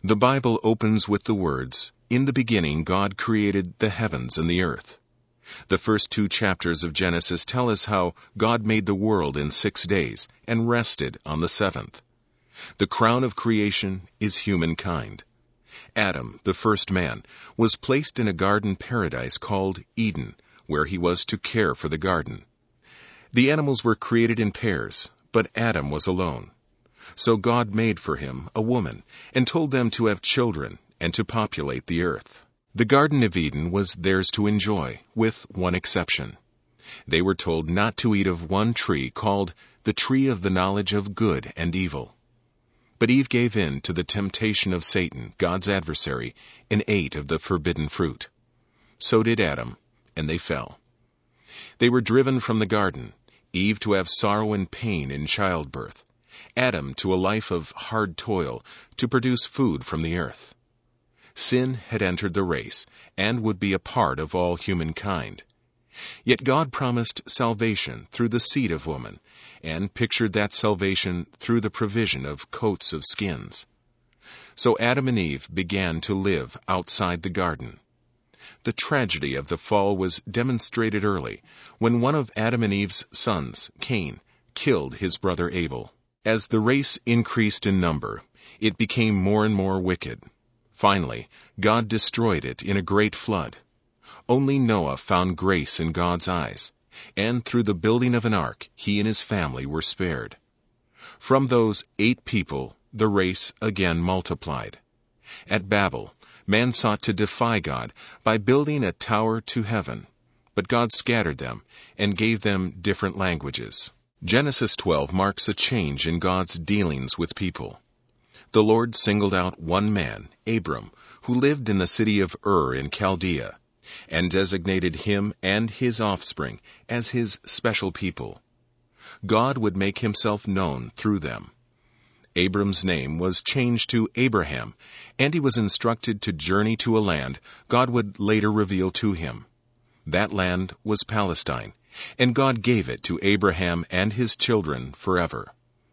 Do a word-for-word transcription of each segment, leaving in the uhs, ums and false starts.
The Bible opens with the words, "In the beginning God created the heavens and the earth." The first two chapters of Genesis tell us how God made the world in six days and rested on the seventh. The crown of creation is humankind. Adam, the first man, was placed in a garden paradise called Eden, where he was to care for the garden. The animals were created in pairs, but Adam was alone. So God made for him a woman, and told them to have children and to populate the earth. The Garden of Eden was theirs to enjoy, with one exception. They were told not to eat of one tree called the tree of the knowledge of good and evil. But Eve gave in to the temptation of Satan, God's adversary, and ate of the forbidden fruit. So did Adam, and they fell. They were driven from the garden, Eve to have sorrow and pain in childbirth, Adam to a life of hard toil to produce food from the earth. Sin had entered the race and would be a part of all humankind. Yet God promised salvation through the seed of woman, and pictured that salvation through the provision of coats of skins. So Adam and Eve began to live outside the garden. The tragedy of the fall was demonstrated early, when one of Adam and Eve's sons, Cain, killed his brother Abel. As the race increased in number, it became more and more wicked. Finally, God destroyed it in a great flood. Only Noah found grace in God's eyes, and through the building of an ark, he and his family were spared. From those eight people, the race again multiplied. At Babel, man sought to defy God by building a tower to heaven, but God scattered them and gave them different languages. Genesis twelve marks a change in God's dealings with people. The Lord singled out one man, Abram, who lived in the city of Ur in Chaldea, and designated him and his offspring as his special people. God would make himself known through them. Abram's name was changed to Abraham, and he was instructed to journey to a land God would later reveal to him. That land was Palestine, and God gave it to Abraham and his children forever.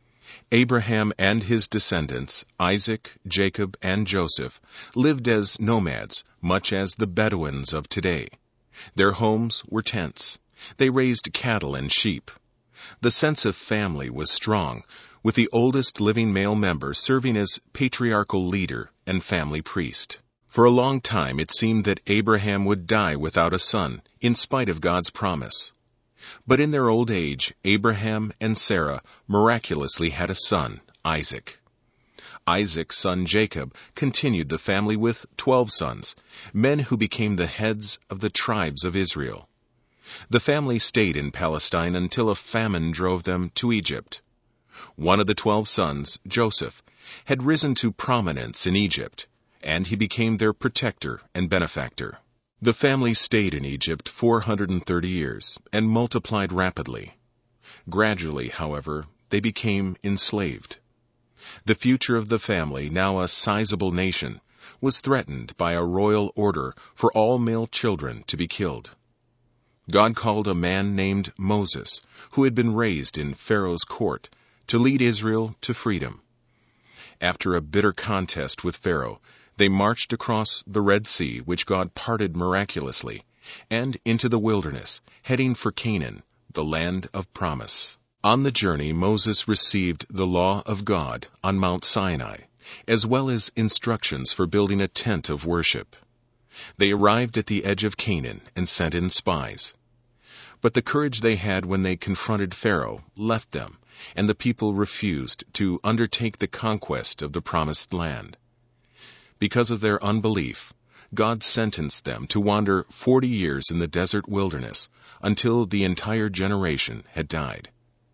Abraham and his descendants, Isaac, Jacob, and Joseph, lived as nomads, much as the Bedouins of today. Their homes were tents. They raised cattle and sheep. The sense of family was strong, with the oldest living male member serving as patriarchal leader and family priest. For a long time it seemed that Abraham would die without a son, in spite of God's promise. But in their old age, Abraham and Sarah miraculously had a son, Isaac. Isaac's son Jacob continued the family with twelve sons, men who became the heads of the tribes of Israel. The family stayed in Palestine until a famine drove them to Egypt. One of the twelve sons, Joseph, had risen to prominence in Egypt, and he became their protector and benefactor. The family stayed in Egypt four hundred thirty years and multiplied rapidly. Gradually, however, they became enslaved. The future of the family, now a sizable nation, was threatened by a royal order for all male children to be killed. God called a man named Moses, who had been raised in Pharaoh's court, to lead Israel to freedom. After a bitter contest with Pharaoh, they marched across the Red Sea, which God parted miraculously, and into the wilderness, heading for Canaan, the land of promise. On the journey, Moses received the law of God on Mount Sinai, as well as instructions for building a tent of worship. They arrived at the edge of Canaan and sent in spies. But the courage they had when they confronted Pharaoh left them, and the people refused to undertake the conquest of the promised land. Because of their unbelief, God sentenced them to wander forty years in the desert wilderness until the entire generation had died.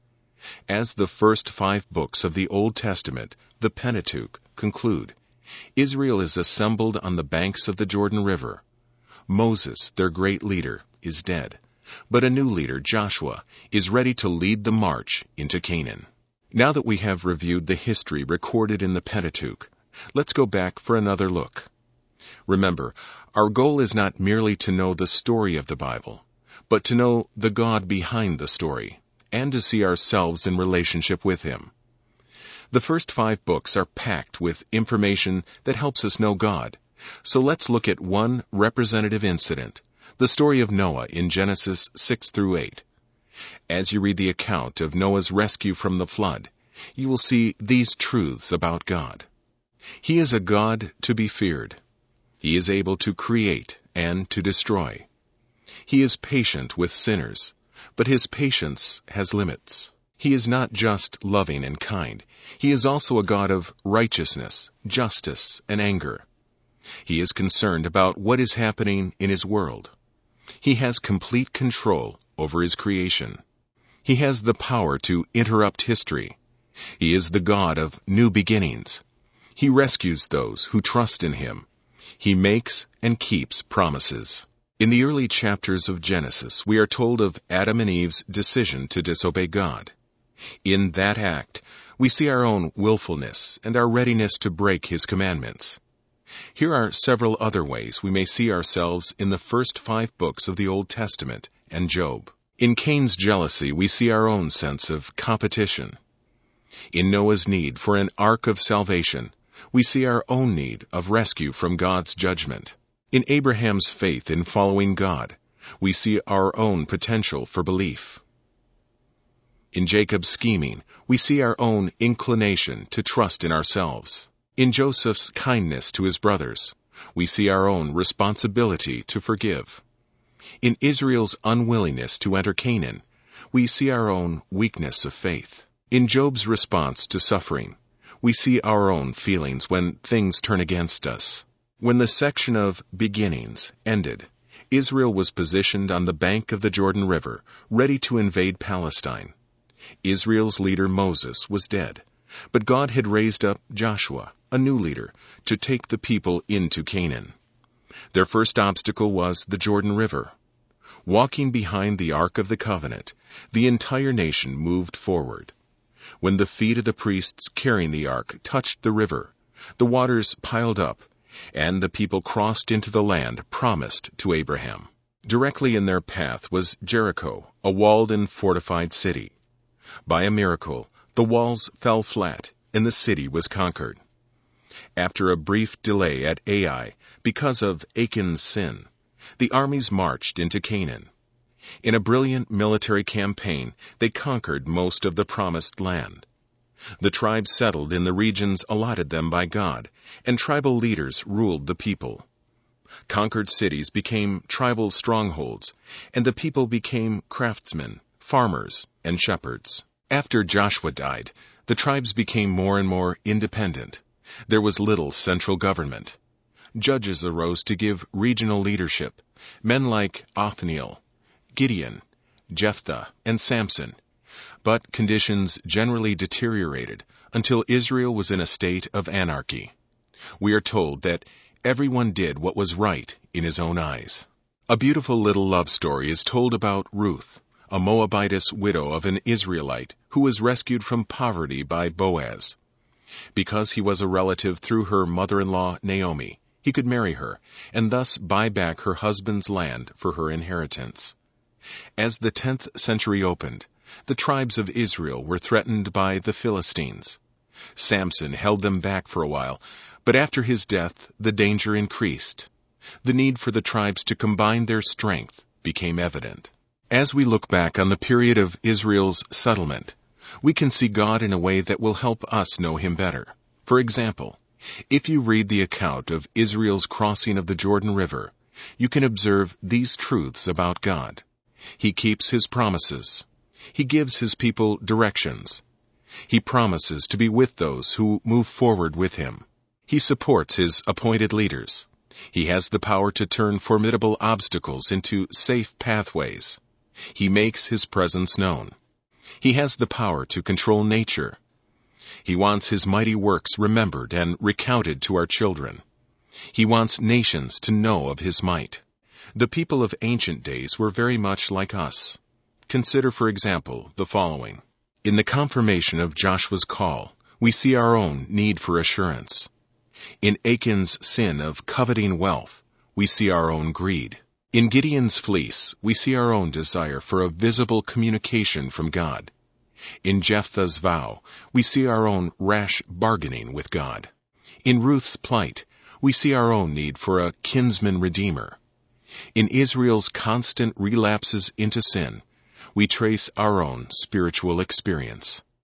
As the first five books of the Old Testament, the Pentateuch, conclude, Israel is assembled on the banks of the Jordan River. Moses, their great leader, is dead, but a new leader, Joshua, is ready to lead the march into Canaan. Now that we have reviewed the history recorded in the Pentateuch, let's go back for another look. Remember, our goal is not merely to know the story of the Bible, but to know the God behind the story, and to see ourselves in relationship with Him. The first five books are packed with information that helps us know God. So let's look at one representative incident, the story of Noah in Genesis six through eight. As you read the account of Noah's rescue from the flood, you will see these truths about God. He is a God to be feared. He is able to create and to destroy. He is patient with sinners, but his patience has limits. He is not just loving and kind. He is also a God of righteousness, justice, and anger. He is concerned about what is happening in his world. He has complete control over his creation. He has the power to interrupt history. He is the God of new beginnings. He rescues those who trust in him. He makes and keeps promises. In the early chapters of Genesis, we are told of Adam and Eve's decision to disobey God. In that act, we see our own willfulness and our readiness to break his commandments. Here are several other ways we may see ourselves in the first five books of the Old Testament and Job. In Cain's jealousy, we see our own sense of competition. In Noah's need for an ark of salvation, we see our own need of rescue from God's judgment. In Abraham's faith in following God, we see our own potential for belief. In Jacob's scheming, we see our own inclination to trust in ourselves. In Joseph's kindness to his brothers, we see our own responsibility to forgive. In Israel's unwillingness to enter Canaan, we see our own weakness of faith. In Job's response to suffering, we see our own feelings when things turn against us. When the section of beginnings ended, Israel was positioned on the bank of the Jordan River, ready to invade Palestine. Israel's leader Moses was dead, but God had raised up Joshua, a new leader, to take the people into Canaan. Their first obstacle was the Jordan River. Walking behind the Ark of the Covenant, the entire nation moved forward. When the feet of the priests carrying the ark touched the river, the waters piled up, and the people crossed into the land promised to Abraham. Directly in their path was Jericho, a walled and fortified city. By a miracle, the walls fell flat, and the city was conquered. After a brief delay at Ai, because of Achan's sin, the armies marched into Canaan. In a brilliant military campaign, they conquered most of the promised land. The tribes settled in the regions allotted them by God, and tribal leaders ruled the people. Conquered cities became tribal strongholds, and the people became craftsmen, farmers, and shepherds. After Joshua died, the tribes became more and more independent. There was little central government. Judges arose to give regional leadership, men like Othniel, Gideon, Jephthah, and Samson. But conditions generally deteriorated until Israel was in a state of anarchy. We are told that everyone did what was right in his own eyes. A beautiful little love story is told about Ruth, a Moabitess widow of an Israelite who was rescued from poverty by Boaz. Because he was a relative through her mother-in-law Naomi, he could marry her and thus buy back her husband's land for her inheritance. As the tenth century opened, the tribes of Israel were threatened by the Philistines. Samson held them back for a while, but after his death, the danger increased. The need for the tribes to combine their strength became evident. As we look back on the period of Israel's settlement, we can see God in a way that will help us know Him better. For example, if you read the account of Israel's crossing of the Jordan River, you can observe these truths about God. He keeps His promises. He gives His people directions. He promises to be with those who move forward with Him. He supports His appointed leaders. He has the power to turn formidable obstacles into safe pathways. He makes His presence known. He has the power to control nature. He wants His mighty works remembered and recounted to our children. He wants nations to know of His might. The people of ancient days were very much like us. Consider, for example, the following. In the confirmation of Joshua's call, we see our own need for assurance. In Achan's sin of coveting wealth, we see our own greed. In Gideon's fleece, we see our own desire for a visible communication from God. In Jephthah's vow, we see our own rash bargaining with God. In Ruth's plight, we see our own need for a kinsman redeemer. In Israel's constant relapses into sin, we trace our own spiritual experience.